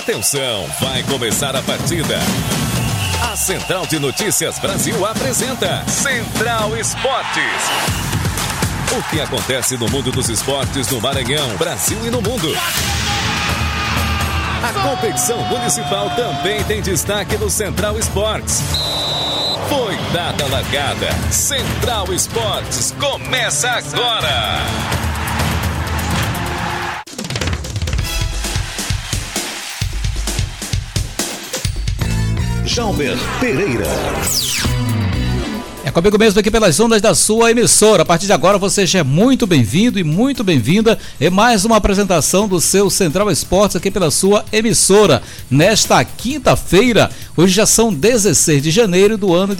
Atenção, vai começar a partida. A Central de Notícias Brasil apresenta Central Esportes. O que acontece no mundo dos esportes no Maranhão, Brasil e no mundo. A competição municipal também tem destaque no Central Esportes. Foi dada a largada. Central Esportes começa agora. Jalber Pereira. É comigo mesmo aqui pelas ondas da sua emissora. A partir de agora você já é muito bem-vindo e muito bem-vinda em mais uma apresentação do seu Central Esportes aqui pela sua emissora. Nesta quinta-feira, hoje já são 16 de janeiro do ano de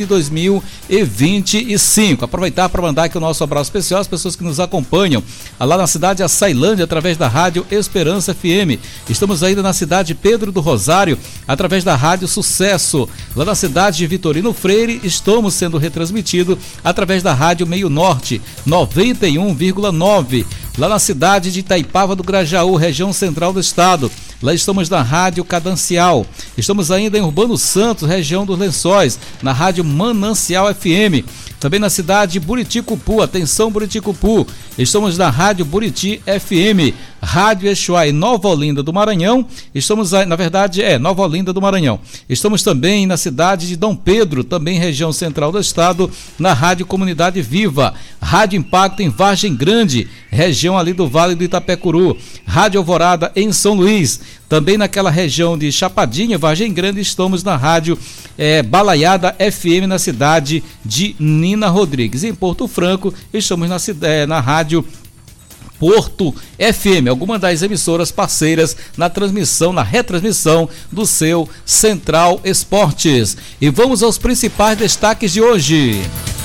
2025. Aproveitar para mandar aqui o nosso abraço especial às pessoas que nos acompanham lá na cidade de Açailândia, através da Rádio Esperança FM. Estamos ainda na cidade de Pedro do Rosário, através da Rádio Sucesso. Lá na cidade de Vitorino Freire, estamos sendo retransmitidos através da Rádio Meio Norte, 91,9. Lá na cidade de Itaipava do Grajaú, região central do estado. Lá estamos na Rádio Cadancial. Estamos ainda em Urbano Santos, região dos Lençóis, na Rádio Manancial FM. Também na cidade de Buriticupu, atenção Buriticupu, estamos na Rádio Buriti FM, Rádio Exuá em Nova Olinda do Maranhão, estamos, na verdade, Nova Olinda do Maranhão. Estamos também na cidade de Dom Pedro, também região central do estado, na Rádio Comunidade Viva, Rádio Impacto em Vargem Grande, região ali do Vale do Itapecuru, Rádio Alvorada em São Luís, também naquela região de Chapadinha, Vargem Grande, estamos na Rádio Balaiada FM na cidade de Nina Rodrigues. Em Porto Franco, estamos na Rádio Porto FM, alguma das emissoras parceiras na transmissão, na retransmissão do seu Central Esportes. E vamos aos principais destaques de hoje.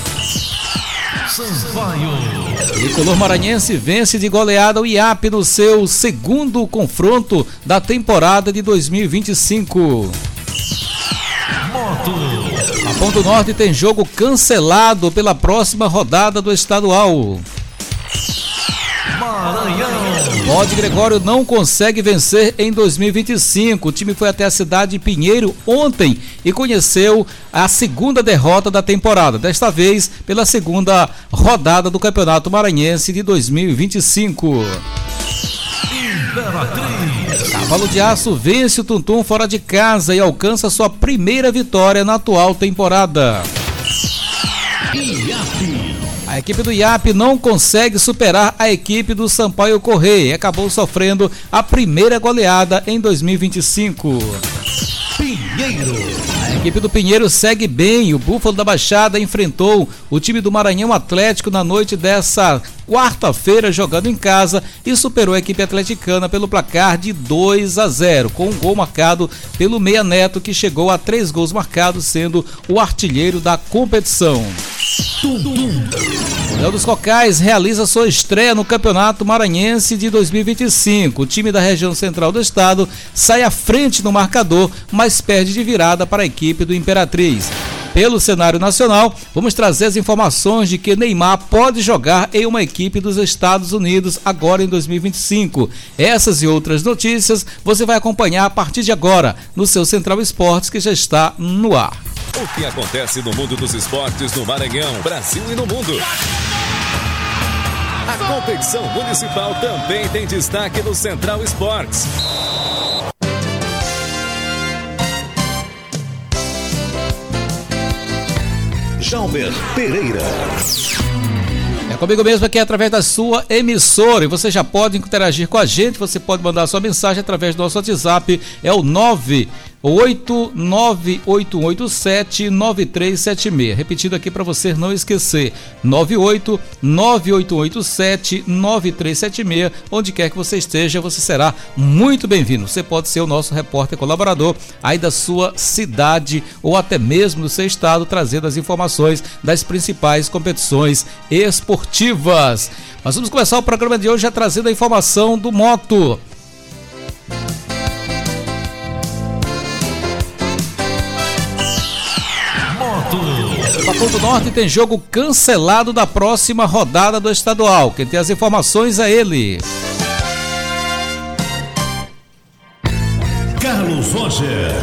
O tricolor maranhense vence de goleada o IAP no seu segundo confronto da temporada de 2025. A Ponto Norte tem jogo cancelado pela próxima rodada do estadual. Bode Gregório não consegue vencer em 2025. O time foi até a cidade de Pinheiro ontem e conheceu a segunda derrota da temporada, desta vez pela segunda rodada do Campeonato Maranhense de 2025. Cavalo de Aço vence o Tuntum fora de casa e alcança sua primeira vitória na atual temporada. A equipe do IAP não consegue superar a equipe do Sampaio Correia e acabou sofrendo a primeira goleada em 2025. A equipe do Pinheiro segue bem. O Búfalo da Baixada enfrentou o time do Maranhão Atlético na noite dessa quarta-feira, jogando em casa, e superou a equipe atleticana pelo placar de 2-0, com um gol marcado pelo Meia Neto, que chegou a 3 gols marcados, sendo o artilheiro da competição. O Léo dos Cocais realiza sua estreia no Campeonato Maranhense de 2025. O time da região central do estado sai à frente no marcador, mas perde de virada para a equipe do Imperatriz. Pelo cenário nacional, vamos trazer as informações de que Neymar pode jogar em uma equipe dos Estados Unidos agora em 2025. Essas e outras notícias você vai acompanhar a partir de agora no seu Central Esportes, que já está no ar. O que acontece no mundo dos esportes no Maranhão, Brasil e no mundo. A competição municipal também tem destaque no Central Esportes. Jalber Pereira. É comigo mesmo aqui através da sua emissora, e você já pode interagir com a gente. Você pode mandar sua mensagem através do nosso WhatsApp, é o 98981879376. Repetindo aqui para você não esquecer, 98981879376. Onde quer que você esteja, você será muito bem-vindo. Você pode ser o nosso repórter colaborador aí da sua cidade ou até mesmo do seu estado, trazendo as informações das principais competições esportivas. Mas vamos começar o programa de hoje já trazendo a informação do moto. A Ponto Norte tem jogo cancelado da próxima rodada do estadual. Quem tem as informações é ele. Carlos Roger.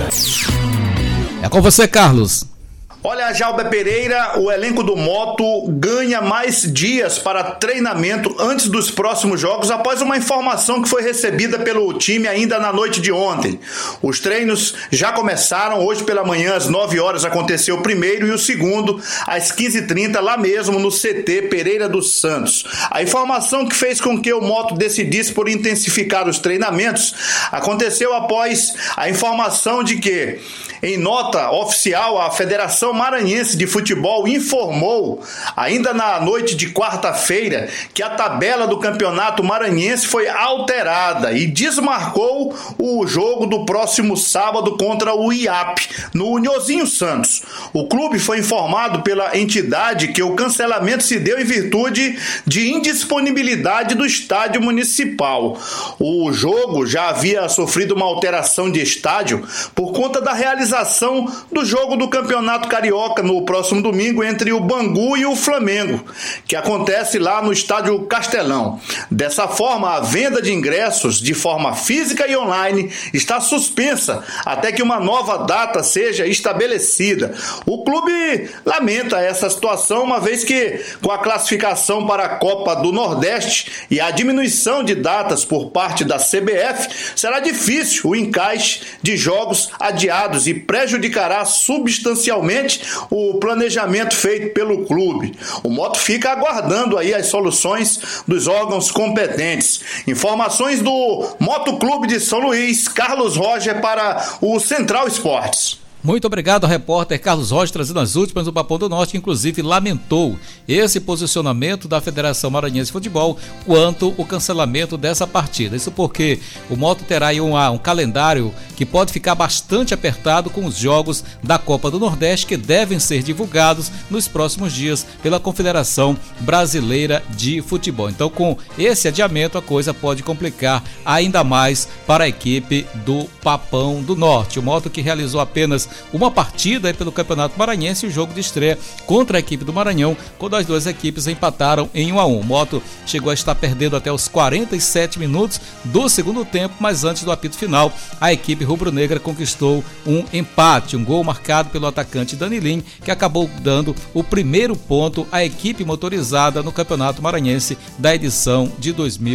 É com você, Carlos. Olha, Jalber Pereira, o elenco do Moto ganha mais dias para treinamento antes dos próximos jogos após uma informação que foi recebida pelo time ainda na noite de ontem. Os treinos já começaram, hoje pela manhã às 9 horas aconteceu o primeiro e o segundo às 15h30 lá mesmo no CT Pereira dos Santos. A informação que fez com que o Moto decidisse por intensificar os treinamentos aconteceu após a informação de que, em nota oficial, a Federação Maranhense de Futebol informou, ainda na noite de quarta-feira, que a tabela do Campeonato Maranhense foi alterada e desmarcou o jogo do próximo sábado contra o IAP, no Uniozinho Santos. O clube foi informado pela entidade que o cancelamento se deu em virtude de indisponibilidade do estádio municipal. O jogo já havia sofrido uma alteração de estádio por conta da realização do jogo do Campeonato Carioca no próximo domingo entre o Bangu e o Flamengo, que acontece lá no estádio Castelão. Dessa forma, a venda de ingressos de forma física e online está suspensa até que uma nova data seja estabelecida. O clube lamenta essa situação, uma vez que, com a classificação para a Copa do Nordeste e a diminuição de datas por parte da CBF, será difícil o encaixe de jogos adiados e prejudicará substancialmente o planejamento feito pelo clube. O Moto fica aguardando aí as soluções dos órgãos competentes. Informações do Moto Clube de São Luís, Carlos Roger para o Central Esportes. Muito obrigado ao repórter Carlos Rocha, trazendo as últimas do Papão do Norte, que inclusive lamentou esse posicionamento da Federação Maranhense de Futebol quanto o cancelamento dessa partida. Isso porque o Moto terá aí um calendário que pode ficar bastante apertado com os jogos da Copa do Nordeste, que devem ser divulgados nos próximos dias pela Confederação Brasileira de Futebol. Então, com esse adiamento, a coisa pode complicar ainda mais para a equipe do Papão do Norte. O Moto, que realizou apenas uma partida pelo Campeonato Maranhense e o jogo de estreia contra a equipe do Maranhão, quando as duas equipes empataram em 1-1. O Moto chegou a estar perdendo até os 47 minutos do segundo tempo, mas antes do apito final, a equipe rubro-negra conquistou um empate, um gol marcado pelo atacante Danilin, que acabou dando o primeiro ponto à equipe motorizada no Campeonato Maranhense da edição de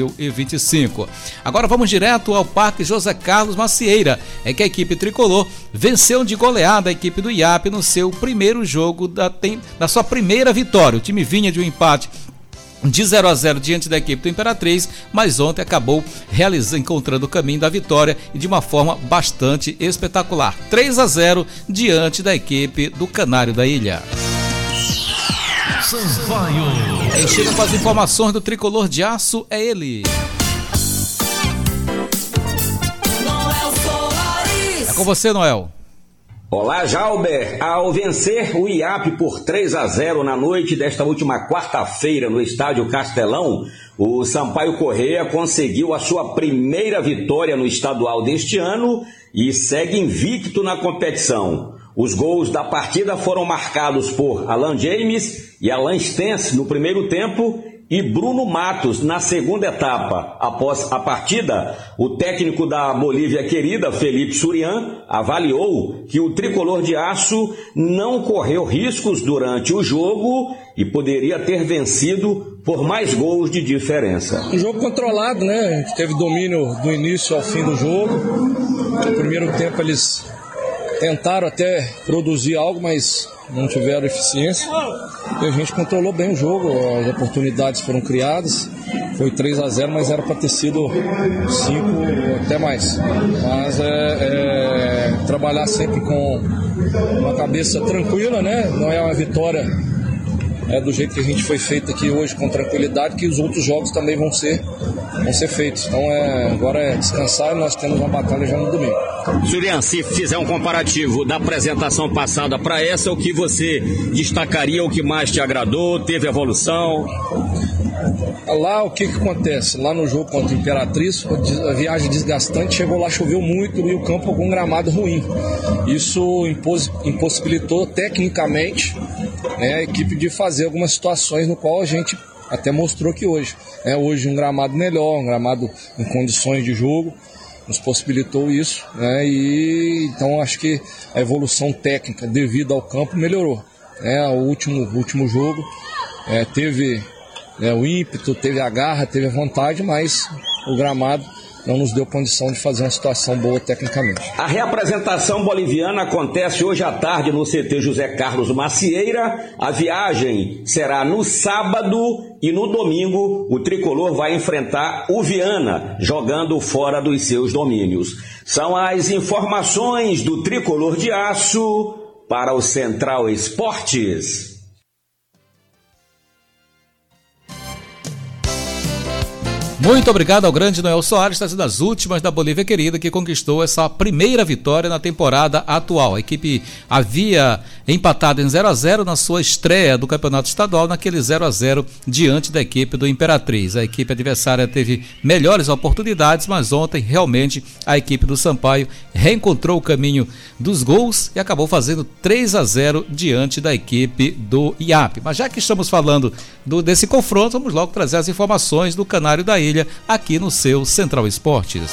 2025. Agora vamos direto ao Parque José Carlos Macieira. É que a equipe tricolor venceu de goleada a equipe do IAP no seu primeiro jogo da sua primeira vitória. O time vinha de um empate de 0-0 diante da equipe do Imperatriz, mas ontem acabou encontrando o caminho da vitória e de uma forma bastante espetacular. 3-0 diante da equipe do Canário da Ilha. Quem chega com as informações do Tricolor de Aço é ele. É com você, Noel. Olá, Jalber. Ao vencer o IAP por 3-0 na noite desta última quarta-feira no estádio Castelão, o Sampaio Corrêa conseguiu a sua primeira vitória no estadual deste ano e segue invicto na competição. Os gols da partida foram marcados por Alan James e Alan Stens no primeiro tempo e Bruno Matos na segunda etapa. Após a partida, o técnico da Bolívia querida, Felipe Surian, avaliou que o Tricolor de Aço não correu riscos durante o jogo e poderia ter vencido por mais gols de diferença. Um jogo controlado, né? A gente teve domínio do início ao fim do jogo. No primeiro tempo eles tentaram até produzir algo, mas não tiveram eficiência. E a gente controlou bem o jogo, as oportunidades foram criadas. Foi 3-0, mas era para ter sido 5 até mais. Mas trabalhar sempre com uma cabeça tranquila, né? Não é uma vitória do jeito que a gente foi feito aqui hoje, com tranquilidade, que os outros jogos também vão ser feitos. Então agora é descansar e nós temos uma batalha já no domingo. Surian, se fizer um comparativo da apresentação passada para essa, o que você destacaria, o que mais te agradou, teve evolução? Lá o que acontece? Lá no jogo contra a Imperatriz, a viagem desgastante, chegou lá, choveu muito e o campo com um gramado ruim. Isso impossibilitou tecnicamente a equipe de fazer algumas situações no qual a gente até mostrou que hoje um gramado melhor, um gramado em condições de jogo, nos possibilitou isso, né? E então acho que a evolução técnica devido ao campo melhorou, né? O último jogo teve o ímpeto, teve a garra, teve a vontade, mas o gramado não nos deu condição de fazer uma situação boa tecnicamente. A reapresentação boliviana acontece hoje à tarde no CT José Carlos Macieira. A viagem será no sábado e no domingo o tricolor vai enfrentar o Viana, jogando fora dos seus domínios. São as informações do tricolor de aço para o Central Esportes. Muito obrigado ao grande Noel Soares, trazendo as últimas da Bolívia Querida, que conquistou essa primeira vitória na temporada atual. A equipe havia empatado em 0-0 na sua estreia do Campeonato Estadual, naquele 0-0 diante da equipe do Imperatriz. A equipe adversária teve melhores oportunidades, mas ontem realmente a equipe do Sampaio reencontrou o caminho dos gols e acabou fazendo 3-0 diante da equipe do IAP. Mas já que estamos falando desse confronto, vamos logo trazer as informações do Canário da Ilha aqui no seu Central Esportes.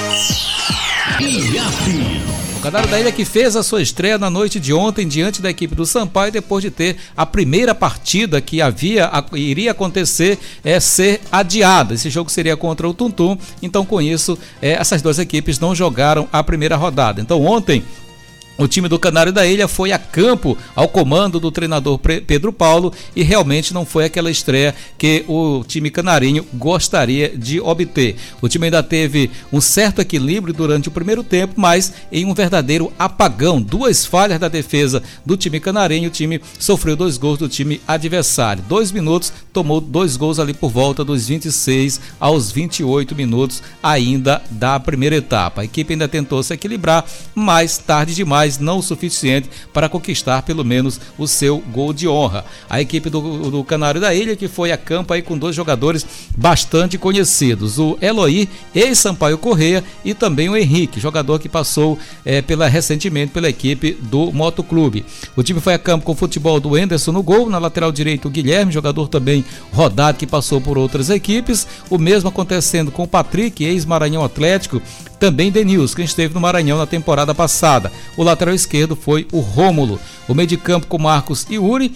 O Canário da Ilha que fez a sua estreia na noite de ontem diante da equipe do Sampaio, depois de ter a primeira partida que iria acontecer ser adiada. Esse jogo seria contra o Tuntum, então com isso essas duas equipes não jogaram a primeira rodada. Então ontem o time do Canário da Ilha foi a campo ao comando do treinador Pedro Paulo e realmente não foi aquela estreia que o time canarinho gostaria de obter. O time ainda teve um certo equilíbrio durante o primeiro tempo, mas em um verdadeiro apagão, 2 falhas da defesa do time canarinho, o time sofreu 2 gols do time adversário. 2 minutos, tomou 2 gols ali por volta dos 26 aos 28 minutos ainda da primeira etapa. A equipe ainda tentou se equilibrar, mas tarde demais, não o suficiente para conquistar pelo menos o seu gol de honra. A equipe do Canário da Ilha que foi a campo aí com 2 jogadores bastante conhecidos, o Eloy, ex-Sampaio Correia, e também o Henrique, jogador que passou recentemente pela equipe do Motoclube. O time foi a campo com o futebol do Anderson no gol, na lateral direita o Guilherme, jogador também rodado que passou por outras equipes, o mesmo acontecendo com o Patrick, ex-Maranhão Atlético, também Denilson, que esteve no Maranhão na temporada passada. O lateral esquerdo foi o Rômulo. O meio de campo com Marcos Iuri,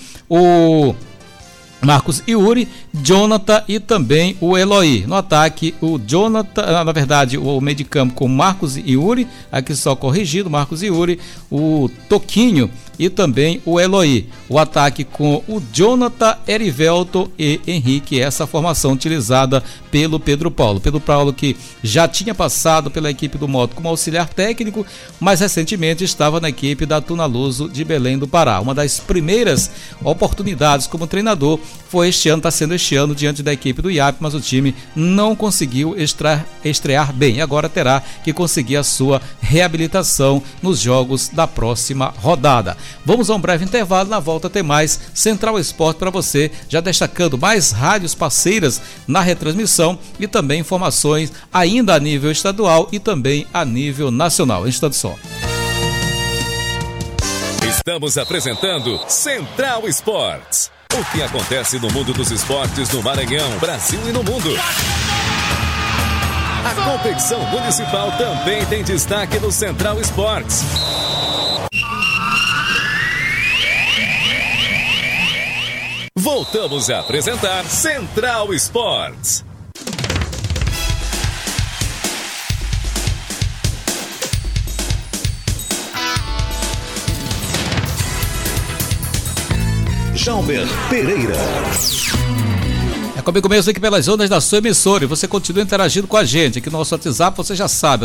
Jonathan e também o Eloy. No ataque, o Jonathan, na verdade, o meio de campo com Marcos Iuri, aqui só corrigido, Marcos Iuri, o Toquinho e também o Eloy. O ataque com o Jonathan, Erivelto e Henrique, essa formação utilizada pelo Pedro Paulo. Pedro Paulo que já tinha passado pela equipe do Moto como auxiliar técnico, mas recentemente estava na equipe da Tunaluso de Belém do Pará. Uma das primeiras oportunidades como treinador foi está sendo este ano diante da equipe do IAP, mas o time não conseguiu estrear bem. Agora terá que conseguir a sua reabilitação nos jogos da próxima rodada. Vamos a um breve intervalo, na volta tem mais Central Esporte para você, já destacando mais rádios parceiras na retransmissão e também informações ainda a nível estadual e também a nível nacional. Instante só. Estamos apresentando Central Esportes. O que acontece no mundo dos esportes no Maranhão, Brasil e no mundo. A competição municipal também tem destaque no Central Esportes. Voltamos a apresentar Central Esportes. Jalber Pereira. É comigo mesmo aqui pelas ondas da sua emissora e você continua interagindo com a gente. Aqui no nosso WhatsApp você já sabe, é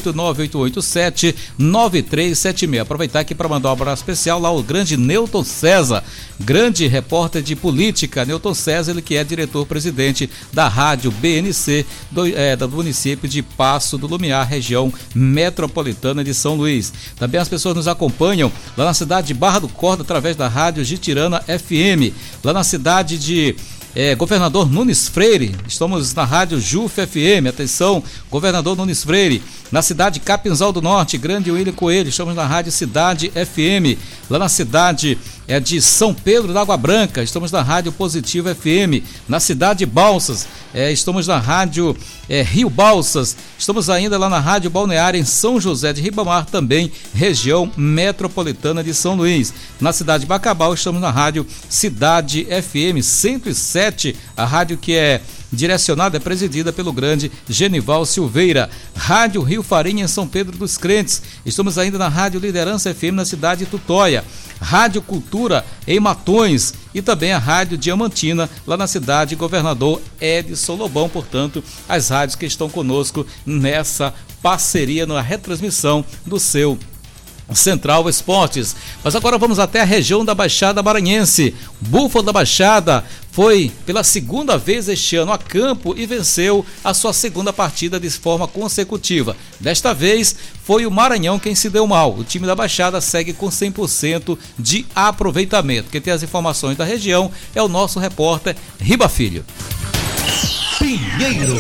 98988879376. Aproveitar aqui para mandar um abraço especial lá ao grande Newton César, grande repórter de política. Newton César, ele que é diretor-presidente da rádio BNC do município de Passo do Lumiar, região metropolitana de São Luís. Também as pessoas nos acompanham lá na cidade de Barra do Corda através da rádio Gitirana FM, lá na cidade de Governador Nunes Freire, estamos na rádio JUF FM, atenção, Governador Nunes Freire. Na cidade de Capinzal do Norte, grande William Coelho, estamos na rádio Cidade FM. Lá na cidade é de São Pedro da Água Branca. Estamos na Rádio Positivo FM. Na cidade de Balsas, estamos na Rádio Rio Balsas. Estamos ainda lá na Rádio Balneária em São José de Ribamar, também região metropolitana de São Luís. Na cidade de Bacabal, estamos na Rádio Cidade FM 107, a rádio que é direcionada, é presidida pelo grande Genival Silveira. Rádio Rio Farinha em São Pedro dos Crentes. Estamos ainda na Rádio Liderança FM na cidade de Tutóia. Rádio Cultura em Matões e também a Rádio Diamantina lá na cidade de Governador Edson Lobão. Portanto, as rádios que estão conosco nessa parceria, na retransmissão do seu Central Esportes. Mas agora vamos até a região da Baixada Maranhense. Búfalo da Baixada foi pela segunda vez este ano a campo e venceu a sua segunda partida de forma consecutiva. Desta vez foi o Maranhão quem se deu mal. O time da Baixada segue com 100% de aproveitamento. Quem tem as informações da região é o nosso repórter Riba Filho. Pinheiro.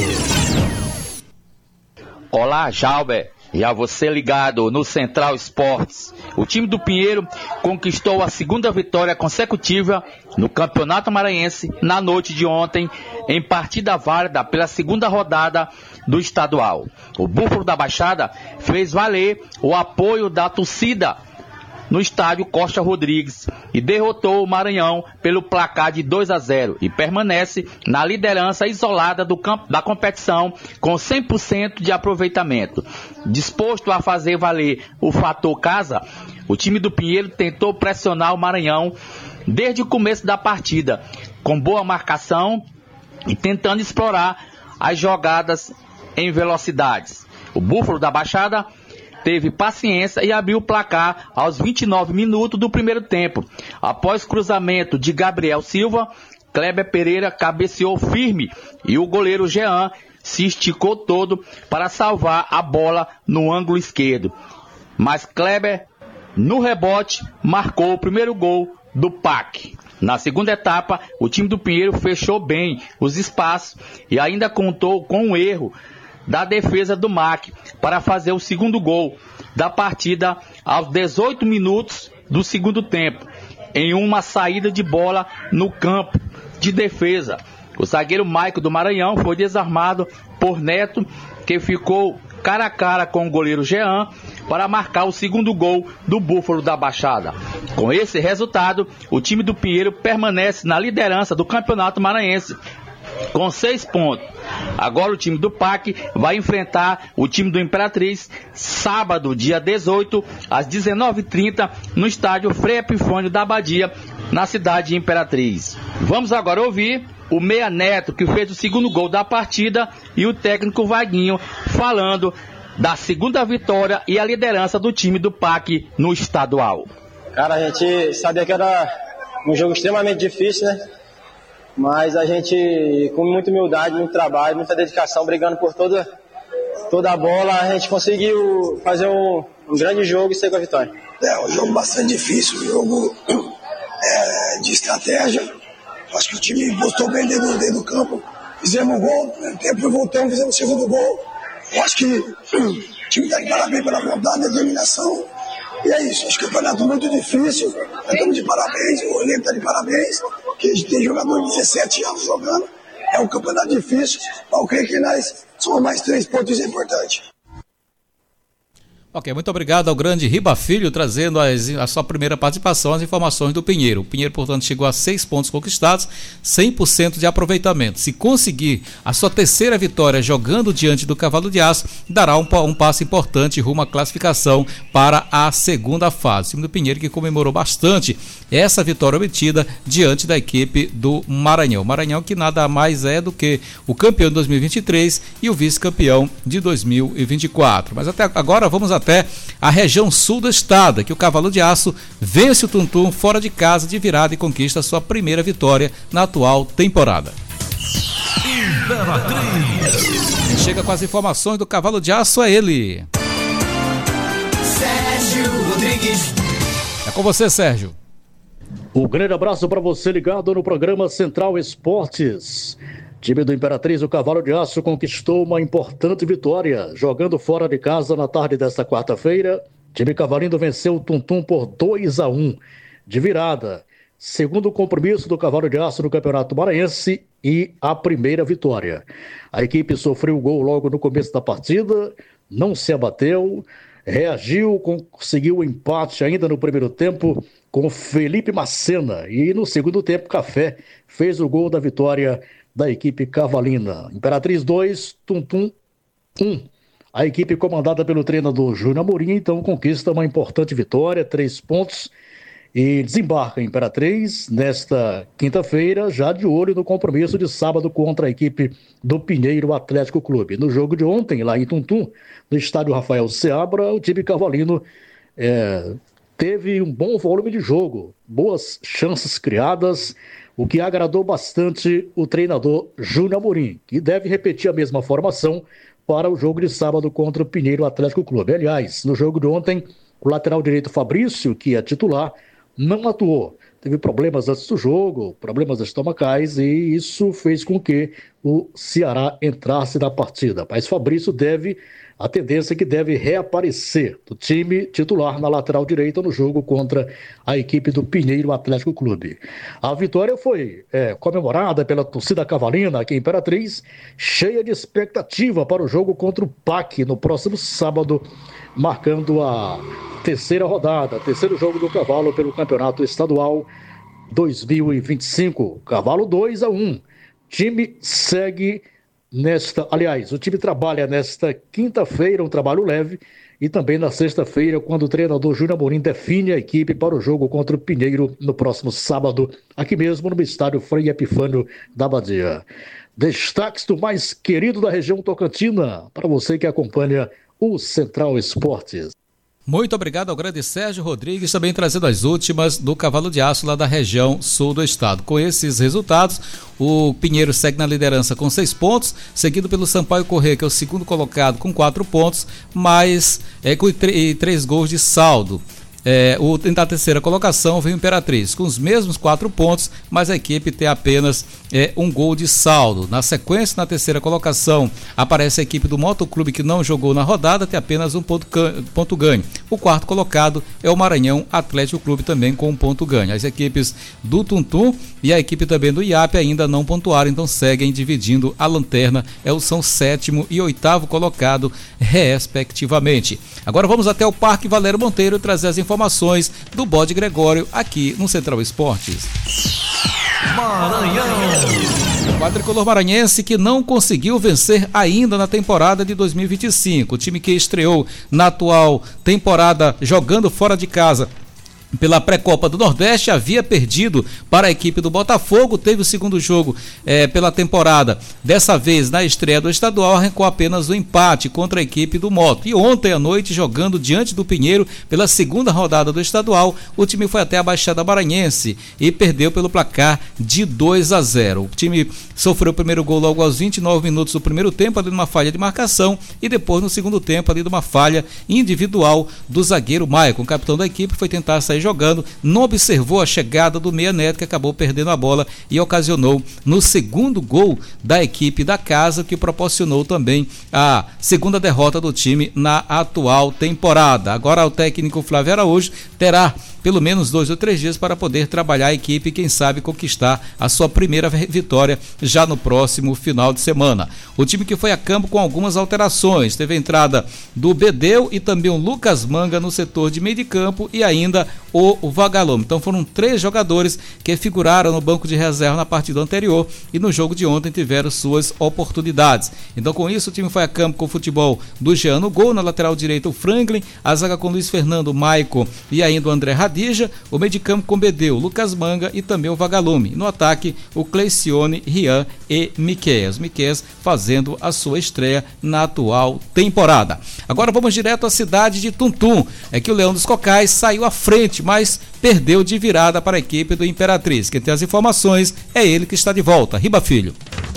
Olá, Jalber. E a você ligado no Central Esportes. O time do Pinheiro conquistou a segunda vitória consecutiva no Campeonato Maranhense na noite de ontem, em partida válida pela segunda rodada do estadual. O Búfalo da Baixada fez valer o apoio da torcida no estádio Costa Rodrigues e derrotou o Maranhão pelo placar de 2-0 e permanece na liderança isolada da competição com 100% de aproveitamento. Disposto a fazer valer o fator casa, o time do Pinheiro tentou pressionar o Maranhão desde o começo da partida, com boa marcação e tentando explorar as jogadas em velocidades. O Búfalo da Baixada teve paciência e abriu o placar aos 29 minutos do primeiro tempo. Após cruzamento de Gabriel Silva, Kleber Pereira cabeceou firme e o goleiro Jean se esticou todo para salvar a bola no ângulo esquerdo. Mas Kleber, no rebote, marcou o primeiro gol do PAC. Na segunda etapa, o time do Pinheiro fechou bem os espaços e ainda contou com um erro da defesa do MAC para fazer o segundo gol da partida aos 18 minutos do segundo tempo, em uma saída de bola no campo de defesa. O zagueiro Maico do Maranhão foi desarmado por Neto, que ficou cara a cara com o goleiro Jean para marcar o segundo gol do Búfalo da Baixada. Com esse resultado, o time do Pinheiro permanece na liderança do Campeonato Maranhense com 6 pontos. Agora o time do PAC vai enfrentar o time do Imperatriz sábado, dia 18, às 19h30, no estádio Frei Epifânio da Abadia, na cidade de Imperatriz. Vamos agora ouvir o Meia Neto, que fez o segundo gol da partida, e o técnico Vaguinho falando da segunda vitória e a liderança do time do PAC no estadual. Cara, a gente sabia que era um jogo extremamente difícil, né? Mas a gente, com muita humildade, muito trabalho, muita dedicação, brigando por toda a bola, a gente conseguiu fazer um grande jogo e sair com a vitória. É um jogo bastante difícil, um jogo de estratégia. Acho que o time postou bem dentro do campo. Fizemos um gol, no primeiro tempo voltamos, fizemos o segundo gol. Eu acho que o time está de parabéns pela vontade, determinação. E é isso, acho que o campeonato é muito difícil. Nós estamos de parabéns, o elenco está de parabéns. Que a gente tem jogador de 17 anos jogando. É um campeonato difícil, mas eu creio que nós somos mais 3 pontos, isso é importante. Ok, muito obrigado ao grande Riba Filho, trazendo a sua primeira participação, as informações do Pinheiro. O Pinheiro, portanto, chegou a 6 pontos conquistados, 100% de aproveitamento. Se conseguir a sua terceira vitória jogando diante do Cavalo de Aço, dará um passo importante rumo à classificação para a segunda fase. O time do Pinheiro que comemorou bastante essa vitória obtida diante da equipe do Maranhão. Maranhão que nada mais é do que o campeão de 2023 e o vice-campeão de 2024. Mas até agora vamos até a região sul do estado, que o Cavalo de Aço vence o Tuntum fora de casa de virada e conquista a sua primeira vitória na atual temporada. Quem chega com as informações do Cavalo de Aço é ele, Sérgio Rodrigues. É com você, Sérgio. Um grande abraço para você ligado no programa Central Esportes. Time do Imperatriz, o Cavalo de Aço, conquistou uma importante vitória, jogando fora de casa na tarde desta quarta-feira. Time cavalindo venceu o Tuntum por 2-1. de virada. Segundo compromisso do Cavalo de Aço no Campeonato Maranhense e a primeira vitória. A equipe sofreu o gol logo no começo da partida, não se abateu, reagiu, conseguiu o empate ainda no primeiro tempo com Felipe Macena. E no segundo tempo, Café fez o gol da vitória da equipe cavalina. Imperatriz 2, Tuntum 1. A equipe comandada pelo treinador Júnior Amorim, então, conquista uma importante vitória, 3 pontos, e desembarca a Imperatriz nesta quinta-feira, já de olho no compromisso de sábado contra a equipe do Pinheiro Atlético Clube. No jogo de ontem, lá em Tuntum, no estádio Rafael Seabra, o time cavalino teve um bom volume de jogo, boas chances criadas, o que agradou bastante o treinador Júnior Amorim, que deve repetir a mesma formação para o jogo de sábado contra o Pinheiro Atlético Clube. Aliás, no jogo de ontem, o lateral direito Fabrício, que é titular, não atuou. Teve problemas antes do jogo, problemas estomacais, e isso fez com que o Ceará entrasse na partida. Mas Fabrício a tendência é que deve reaparecer do time titular na lateral direita no jogo contra a equipe do Pinheiro Atlético Clube. A vitória foi comemorada pela torcida cavalina aqui em Imperatriz, cheia de expectativa para o jogo contra o PAC no próximo sábado, marcando a terceira rodada, terceiro jogo do Cavalo pelo Campeonato Estadual 2025. Cavalo 2-1. Time segue o time trabalha nesta quinta-feira, um trabalho leve, e também na sexta-feira, quando o treinador Júnior Amorim define a equipe para o jogo contra o Pinheiro no próximo sábado, aqui mesmo no estádio Frei Epifânio da Badia. Destaques do mais querido da região tocantina, para você que acompanha o Central Esportes. Muito obrigado ao grande Sérgio Rodrigues, também trazendo as últimas do Cavalo de Aço lá da região sul do estado. Com esses resultados, o Pinheiro segue na liderança com 6 pontos, seguido pelo Sampaio Corrêa, que é o segundo colocado com 4 pontos, mas com 3 gols de saldo. Na terceira colocação vem o Imperatriz, com os mesmos 4 pontos, mas a equipe tem apenas 1 gol de saldo. Na sequência, na terceira colocação, aparece a equipe do Motoclube, que não jogou na rodada, tem apenas 1 ponto ganho. O quarto colocado é o Maranhão Atlético Clube, também com 1 ponto ganho. As equipes do Tuntum e a equipe também do IAP ainda não pontuaram, então seguem dividindo a lanterna, são 7º e 8º colocado, respectivamente. Agora vamos até o Parque Valério Monteiro trazer as informações do Bode Gregório aqui no Central Esportes. Maranhão. O quadricolor maranhense que não conseguiu vencer ainda na temporada de 2025. O time que estreou na atual temporada jogando fora de casa pela pré-copa do Nordeste havia perdido para a equipe do Botafogo, teve o segundo jogo pela temporada, dessa vez na estreia do estadual arrancou apenas o empate contra a equipe do Moto, e ontem à noite, jogando diante do Pinheiro pela segunda rodada do estadual, o time foi até a Baixada Maranhense e perdeu pelo placar de 2-0. O time sofreu o primeiro gol logo aos 29 minutos do primeiro tempo, ali numa falha de marcação, e depois no segundo tempo ali numa falha individual do zagueiro Maicon. O capitão da equipe foi tentar sair jogando, não observou a chegada do Meia Neto, que acabou perdendo a bola e ocasionou no segundo gol da equipe da casa, que proporcionou também a segunda derrota do time na atual temporada. Agora o técnico Flávio Araújo terá pelo menos 2 ou 3 dias para poder trabalhar a equipe e quem sabe conquistar a sua primeira vitória já no próximo final de semana. O time que foi a campo com algumas alterações, teve a entrada do Bedeu e também o Lucas Manga no setor de meio de campo e ainda o Vagalume. Então foram 3 jogadores que figuraram no banco de reserva na partida anterior e no jogo de ontem tiveram suas oportunidades. Então com isso o time foi a campo com o futebol do Jean no gol, na lateral direita o Franklin, a zaga com Luiz Fernando, Maicon e ainda o André Radija, o meio de campo com Bedeu, Lucas Manga e também o Vagalume. No ataque o Cleicione, Rian e Miqueias. Miqueias fazendo a sua estreia na atual temporada. Agora vamos direto à cidade de Tuntum. É que o Leão dos Cocais saiu à frente, mas perdeu de virada para a equipe do Imperatriz. Quem tem as informações é ele que está de volta. Riba Filho.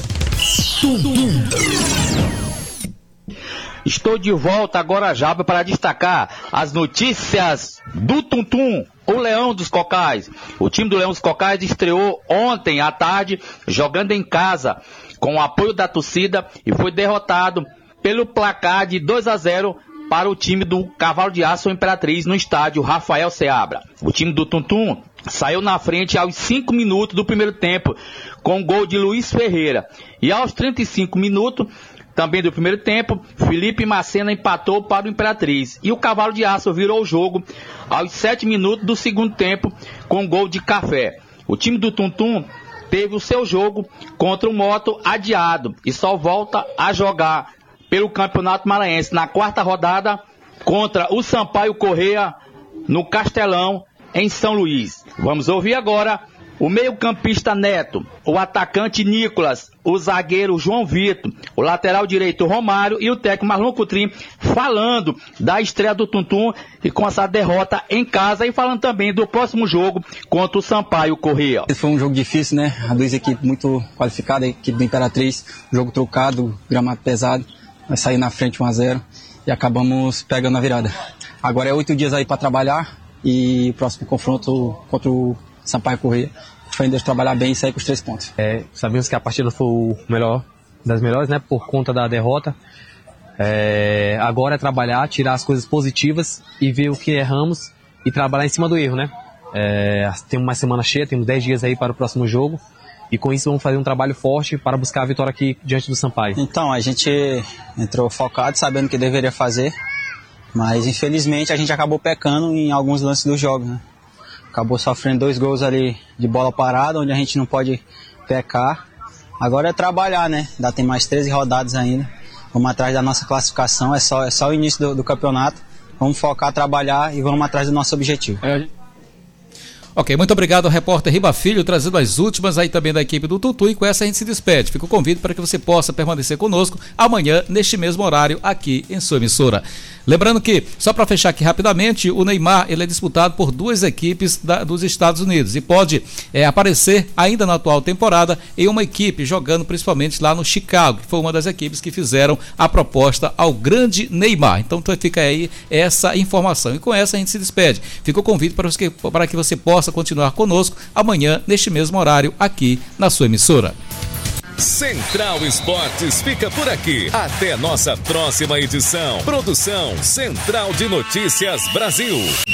Estou de volta agora, Jabo, para destacar as notícias do Tuntum, o Leão dos Cocais. O time do Leão dos Cocais estreou ontem à tarde, jogando em casa, com o apoio da torcida, e foi derrotado pelo placar de 2-0 para o time do Cavalo de Aço Imperatriz no estádio Rafael Seabra. O time do Tuntum saiu na frente aos 5 minutos do primeiro tempo, com gol de Luiz Ferreira. E aos 35 minutos, também do primeiro tempo, Felipe Macena empatou para o Imperatriz. E o Cavalo de Aço virou o jogo aos 7 minutos do segundo tempo, com gol de Café. O time do Tuntum teve o seu jogo contra o Moto adiado e só volta a jogar pelo Campeonato Maranhense na quarta rodada contra o Sampaio Corrêa no Castelão, em São Luís. Vamos ouvir agora o meio-campista Neto, o atacante Nicolas, o zagueiro João Vitor, o lateral direito Romário e o técnico Marlon Coutrinho falando da estreia do Tuntum e com essa derrota em casa, e falando também do próximo jogo contra o Sampaio Corrêa. Esse foi um jogo difícil, né? As duas equipes muito qualificadas, a equipe do Imperatriz, jogo trocado, gramado pesado, vai sair na frente 1-0 e acabamos pegando a virada. Agora é 8 dias aí para trabalhar e o próximo confronto contra o Sampaio Corrêa, a gente vai ainda trabalhar bem e sair com os 3 pontos. Sabemos que a partida foi o melhor das melhores, né, por conta da derrota. Agora é trabalhar, tirar as coisas positivas e ver o que erramos e trabalhar em cima do erro, né? Temos uma semana cheia, temos 10 dias aí para o próximo jogo e com isso vamos fazer um trabalho forte para buscar a vitória aqui diante do Sampaio. Então, a gente entrou focado, sabendo o que deveria fazer, mas infelizmente a gente acabou pecando em alguns lances dos jogos, né? Acabou sofrendo 2 gols ali de bola parada, onde a gente não pode pecar. Agora é trabalhar, né? Ainda tem mais 13 rodadas ainda. Vamos atrás da nossa classificação, é só o início do campeonato. Vamos focar, trabalhar e vamos atrás do nosso objetivo. Ok, muito obrigado ao repórter Riba Filho, trazendo as últimas aí também da equipe do Tuntum, e com essa a gente se despede. Fica o convite para que você possa permanecer conosco amanhã, neste mesmo horário, aqui em sua emissora. Lembrando que, só para fechar aqui rapidamente, o Neymar ele é disputado por 2 equipes dos Estados Unidos e pode aparecer ainda na atual temporada em uma equipe jogando principalmente lá no Chicago, que foi uma das equipes que fizeram a proposta ao grande Neymar. Então fica aí essa informação. E com essa a gente se despede. Fica o convite para que você possa continuar conosco amanhã, neste mesmo horário, aqui na sua emissora. Central Esportes fica por aqui. Até nossa próxima edição. Produção Central de Notícias Brasil.